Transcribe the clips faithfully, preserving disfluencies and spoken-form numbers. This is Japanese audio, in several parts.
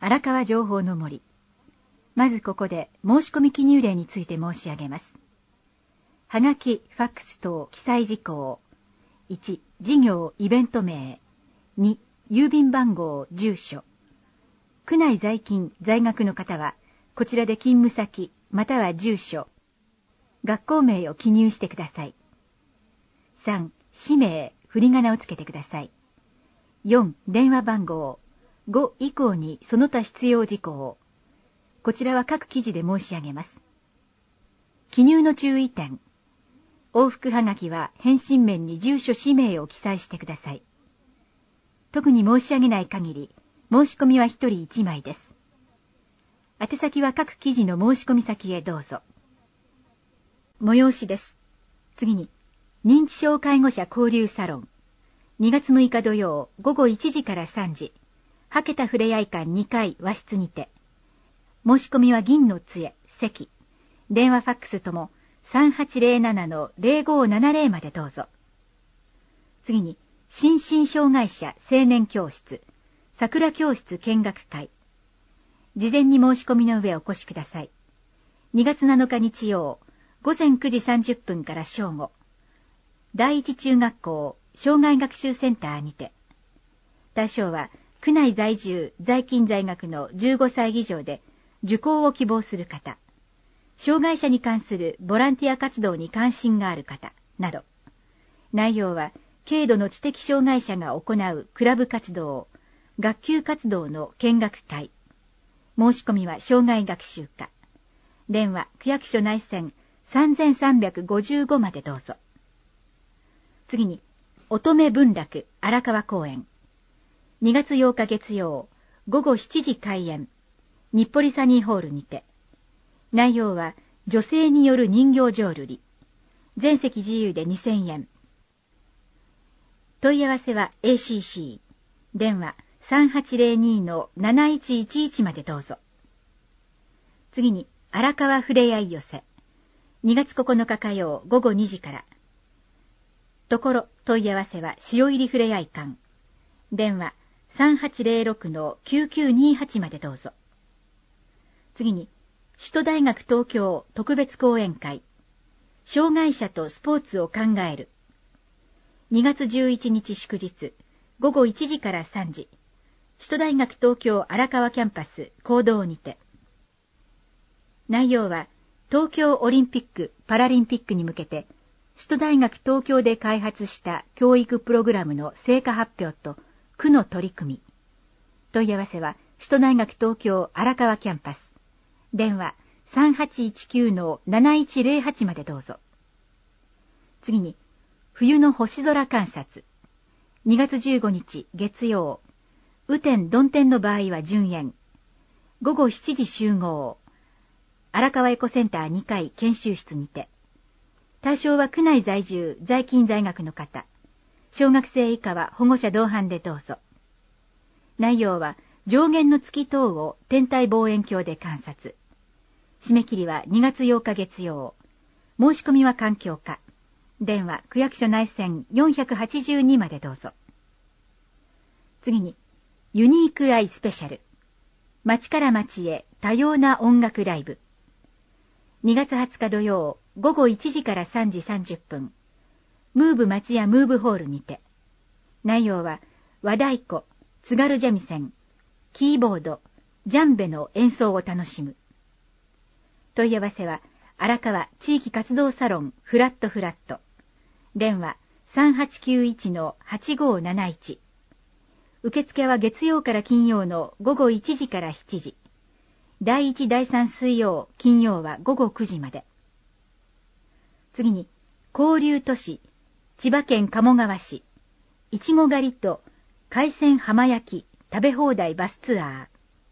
荒川情報の森。まずここで申し込み記入例について申し上げます。はがき、ファックス等記載事項。いち、事業、イベント名。に、郵便番号、住所。区内在勤、在学の方は、こちらで勤務先、または住所、学校名を記入してください。さん、氏名、振り仮名をつけてください。よん、電話番号。ご以降にその他必要事項。こちらは各記事で申し上げます。記入の注意点。往復はがきは返信面に住所氏名を記載してください。特に申し上げない限り、申し込みはひとりいちまいです。宛先は各記事の申し込み先へどうぞ。催しです。次に、認知症介護者交流サロン。にがつむいか土曜午後いちじからさんじ、はけたふれあい館にかい和室にて。申し込みは銀の杖、席。電話ファックスともさんはちゼロななのゼロごななゼロまでどうぞ。次に、心身障害者青年教室、桜教室見学会。事前に申し込みの上お越しください。にがつなのか日曜、午前くじさんじゅっぷんから正午。第一中学校障害学習センターにて。対象は、区内在住、在勤在学のじゅうごさい以上で、受講を希望する方、障害者に関するボランティア活動に関心がある方、など。内容は、軽度の知的障害者が行うクラブ活動、学級活動の見学会。申し込みは障害学習課。電話、区役所内線さんさんごごまでどうぞ。次に、乙女文楽荒川公園。にがつようか月曜、午後しちじ開演。日暮里サニーホールにて。内容は、女性による人形浄瑠璃。全席自由でにせんえん。問い合わせは エーシーシー。電話さんはちゼロにのなないちいちいちまでどうぞ。次に、荒川ふれあい寄せ。にがつここのか火曜午後にじから。ところ、問い合わせは塩入りふれあい館。電話さんはちゼロろくのきゅうきゅうにはちまでどうぞ。次に、首都大学東京特別講演会。障害者とスポーツを考える。にがつじゅういちにち祝日、午後いちじからさんじ。首都大学東京荒川キャンパス講堂にて。内容は、東京オリンピック・パラリンピックに向けて、首都大学東京で開発した教育プログラムの成果発表と区の取り組み。問い合わせは、首都大学東京荒川キャンパス。電話さんはちいちきゅうのなないちゼロはちまでどうぞ。次に、冬の星空観察。にがつじゅうごにち月曜。雨天曇天の場合は順延。午後しちじ集合。荒川エコセンターにかい研修室にて。対象は区内在住、在勤在学の方。小学生以下は保護者同伴でどうぞ。内容は上限の月等を天体望遠鏡で観察。締め切りはにがつようか月曜。申し込みは環境課。電話区役所内線よんひゃくはちじゅうにまでどうぞ。次に、ユニークアイスペシャル。街から街へ多様な音楽ライブ。にがつはつか土曜、午後いちじからさんじさんじゅっぷん。ムーブ町屋ムーブホールにて。内容は、和太鼓、津軽三味線、キーボード、ジャンベの演奏を楽しむ。問い合わせは、荒川地域活動サロンフラットフラット。電話さんはちきゅういちのはちごなないち。受付は月曜から金曜の午後いちじからしちじ。だいいち、だいさん水曜、金曜は午後くじまで。次に、交流都市、千葉県鴨川市、いちご狩りと海鮮浜焼き食べ放題バスツアー。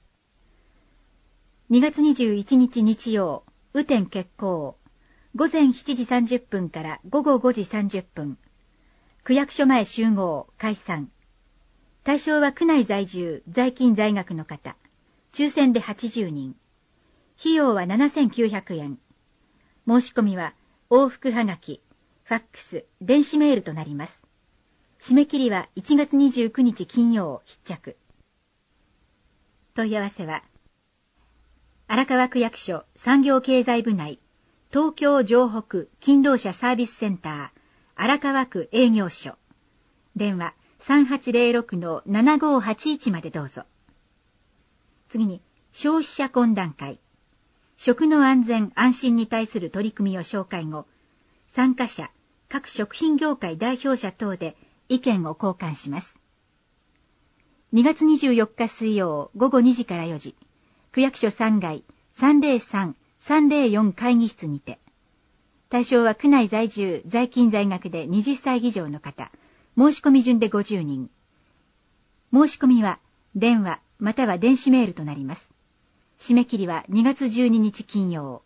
にがつにじゅういちにち日曜、雨天決行。午前しちじさんじゅっぷんから午後ごじさんじゅっぷん。区役所前集合、解散。対象は区内在住、在勤在学の方。抽選ではちじゅうにん。費用はななせんきゅうひゃくえん。申し込みは往復はがき、ファックス、電子メールとなります。締め切りはいちがつにじゅうくにち金曜必着。 問い合わせは、荒川区役所産業経済部内、東京城北勤労者サービスセンター、荒川区営業所。電話 さんはちゼロろくのななごはちいち までどうぞ。次に、消費者懇談会。食の安全安心に対する取り組みを紹介後、参加者、各食品業界代表者等で意見を交換します。にがつにじゅうよっか水曜午後にじからよじ、区役所さんがい さんぜろさんのさんぜろよん 会議室にて、対象は区内在住、在勤在学ではたち以上の方、申し込み順でごじゅうにん。申し込みは電話または電子メールとなります。締め切りはにがつじゅうににち金曜。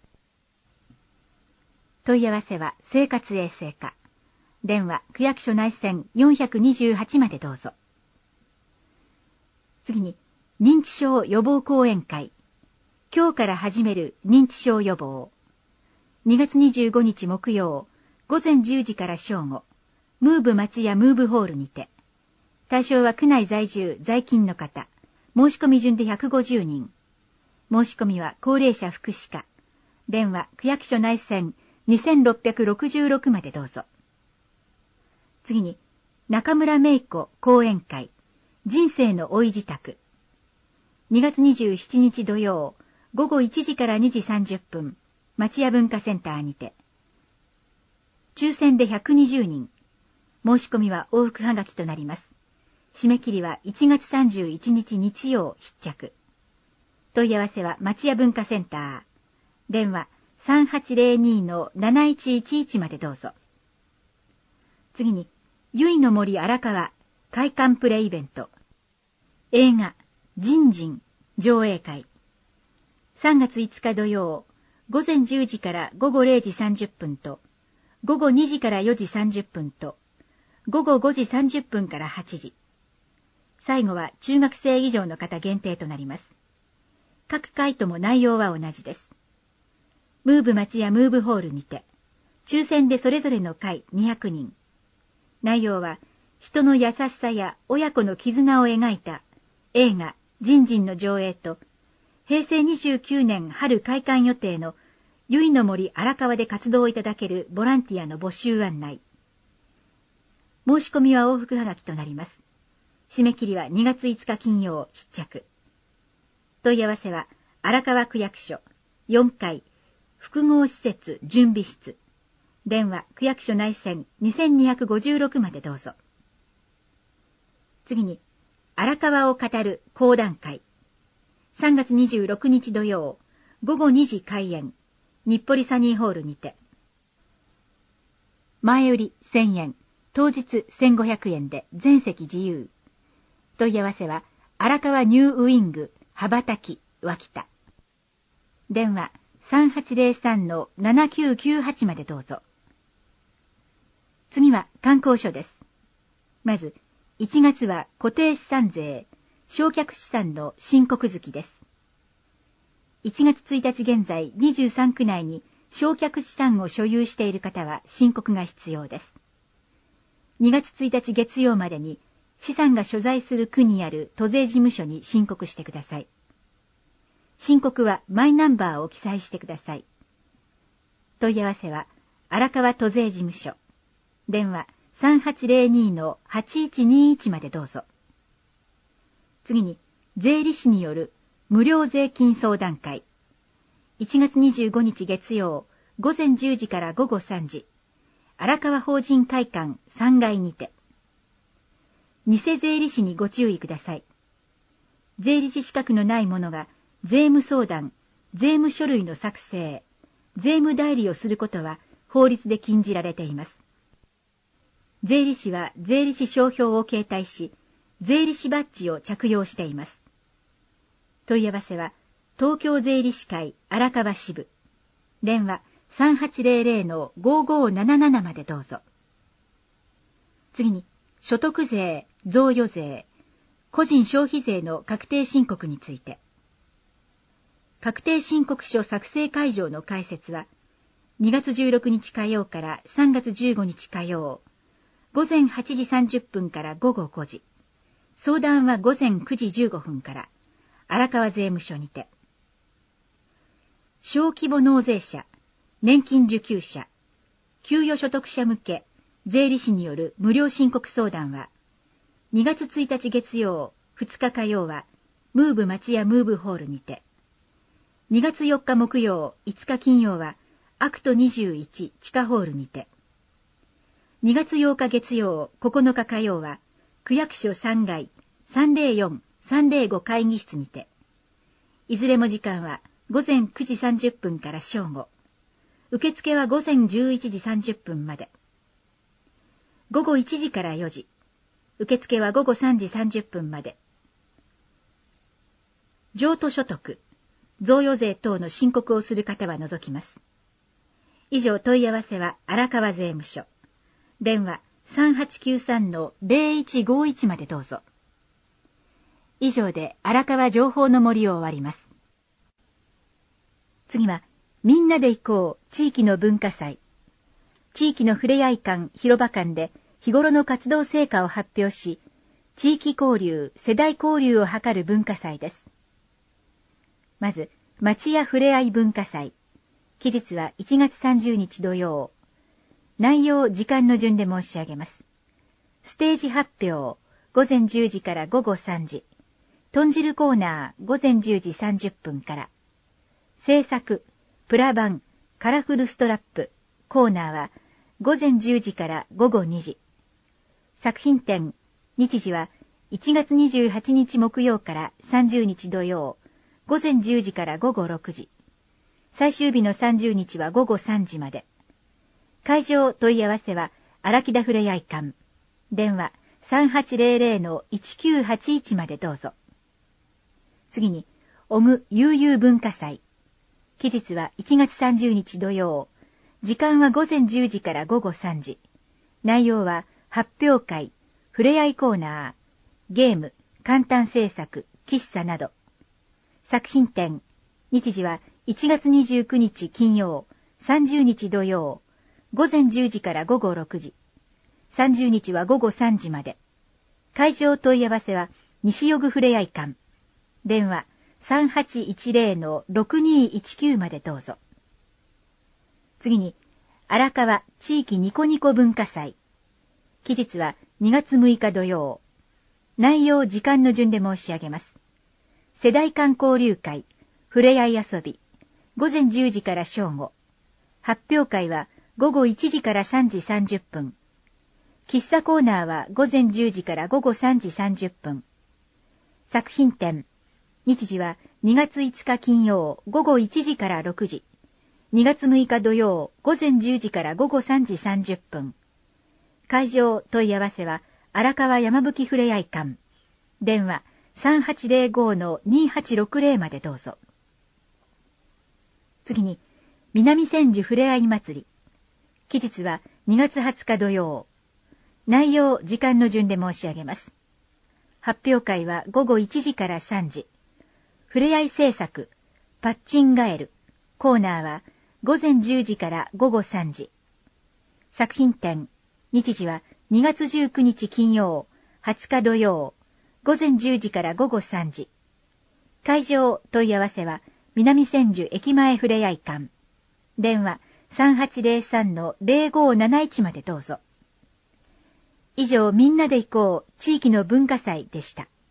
問い合わせは生活衛生課。電話区役所内線よんひゃくにじゅうはちまでどうぞ。次に、認知症予防講演会。今日から始める認知症予防。にがつにじゅうごにち木曜、午前じゅうじから正午、ムーブ町屋ムーブホールにて。対象は区内在住、在勤の方。申し込み順でひゃくごじゅうにん。申し込みは高齢者福祉課。電話区役所内線にせんろっぴゃくろくじゅうろくまでどうぞ。次に、中村芽衣子講演会。人生の老い支度。にがつにじゅうしちにち土曜、午後いちじからにじさんじゅっぷん、町屋文化センターにて。抽選でひゃくにじゅうにん。申し込みは往復はがきとなります。締め切りはいちがつさんじゅういちにち日曜必着。問い合わせは町屋文化センター。電話 さんはちゼロにのなないちいちいち までどうぞ。次に、ゆいの森荒川会館プレイベント。映画、ジンジン上映会。さんがついつか土曜、午前じゅうじから午後れいじさんじゅっぷんと、午後にじからよじさんじゅっぷんと、午後ごじさんじゅっぷんからはちじ。最後は中学生以上の方限定となります。各回とも内容は同じです。ムーブ町やムーブホールにて、抽選でそれぞれの回にひゃくにん。内容は、人の優しさや親子の絆を描いた映画、ジンジンの上映と、へいせいにじゅうきゅうねん春開館予定のゆいの森荒川で活動いただけるボランティアの募集案内。申し込みは往復はがきとなります。締め切りはにがついつか金曜必着。問い合わせは荒川区役所よんかい複合施設準備室。電話区役所内線にせんにひゃくごじゅうろくまでどうぞ。次に、荒川を語る講談会。さんがつにじゅうろくにち土曜、午後にじ開演。日暮里サニーホールにて。前売りせんえん、当日せんごひゃくえんで全席自由。問い合わせは、荒川ニューウィング、羽ばたき、脇田。電話さんはちゼロさんのななきゅうきゅうはちまでどうぞ。次は観光所です。まず、いちがつは固定資産税、償却資産の申告月です。いちがつついたち現在にじゅうさんく内に償却資産を所有している方は申告が必要です。にがつついたち月曜までに資産が所在する区にある都税事務所に申告してください。申告はマイナンバーを記載してください。問い合わせは荒川都税事務所。電話さんはちゼロにのはちいちにいちまでどうぞ。次に、税理士による無料税金相談会。いちがつにじゅうごにち月曜、午前じゅうじから午後さんじ。荒川法人会館さんがいにて。偽税理士にご注意ください。税理士資格のない者が税務相談、税務書類の作成、税務代理をすることは法律で禁じられています。税理士は税理士商標を携帯し、税理士バッジを着用しています。問い合わせは、東京税理士会荒川支部。電話さんはちゼロゼロのごごななななまでどうぞ。次に、所得税、贈与税、個人消費税の確定申告について。確定申告書作成会場の開設は、にがつじゅうろくにち火曜からさんがつじゅうごにち火曜、午前はちじさんじゅっぷんから午後ごじ。相談は午前くじじゅうごふんから、 荒川税務署にて。小規模納税者、年金受給者、給与所得者向け税理士による無料申告相談は、にがつついたち月曜、ふつか火曜は、ムーブ町屋ムーブホールにて、にがつよっか木曜、いつか金曜は、アクトにじゅういち地下ホールにて、にがつようか月曜、ここのか火曜は、区役所さんがいさんぜろよんさんぜろご会議室にて、いずれも時間はごぜんくじさんじゅっぷんから正午、受付はごぜんじゅういちじさんじゅっぷんまで、ごごいちじからよじ、受付はごごさんじさんじゅっぷんまで。譲渡所得、贈与税等の申告をする方は除きます。以上問い合わせは荒川税務署。電話 さんはちきゅうさんのぜろいちごいち までどうぞ。以上で荒川情報の森を終わります。次は、みんなで行こう地域の文化祭。地域のふれあい館、広場館で日頃の活動成果を発表し、地域交流、世代交流を図る文化祭です。まず、町屋ふれあい文化祭。期日はいちがつさんじゅうにち土曜。内容、時間の順で申し上げます。ステージ発表、ごぜんじゅうじからごごさんじ。豚汁コーナー、ごぜんじゅうじさんじゅっぷんから。制作、プラバン、カラフルストラップ、コーナーは、ごぜんじゅうじからごごにじ。作品展、日時はいちがつにじゅうはちにち木曜からさんじゅうにち土曜、ごぜんじゅうじからごごろくじ。最終日のさんじゅうにちはごごさんじまで。会場問い合わせは荒木田ふれあい館。電話 さんはちぜろぜろのいちきゅうはちいち までどうぞ。次に、小具悠々文化祭。期日はいちがつさんじゅうにち土曜。時間はごぜんじゅうじからごごさんじ。内容は発表会、ふれあいコーナー、ゲーム、簡単制作、喫茶など。作品展、日時はいちがつにじゅうくにち金曜、さんじゅうにち土曜、ごぜんじゅうじからごごろくじ。さんじゅうにちはごごさんじまで。会場問い合わせは西予具ふれあい館。電話 さんはちいちぜろのろくにいちきゅう までどうぞ。次に、荒川地域ニコニコ文化祭。期日はにがつむいか土曜。内容、時間の順で申し上げます。世代間交流会、ふれあい遊び、ごぜんじゅうじから正午。発表会はごごいちじからさんじさんじゅっぷん。喫茶コーナーはごぜんじゅうじからごごさんじさんじゅっぷん。作品展、日時はにがついつか金曜ごごいちじからろくじ。にがつむいか土曜ごぜんじゅうじからごごさんじさんじゅっぷん。会場問い合わせは荒川山吹ふれあい館。電話 さんはちぜろごのにはちろくぜろ までどうぞ。次に、南千住ふれあい祭り。期日はにがつはつか土曜。内容、時間の順で申し上げます。発表会はごごいちじからさんじ。ふれあい制作、パッチンガエル。コーナーはごぜんじゅうじからごごさんじ。作品展、日時はにがつじゅうくにち金曜、はつか土曜、ごぜんじゅうじからごごさんじ。会場問い合わせは南千住駅前ふれあい館。電話 さんはちぜろさんのぜろごなないち までどうぞ。以上、みんなで行こう地域の文化祭でした。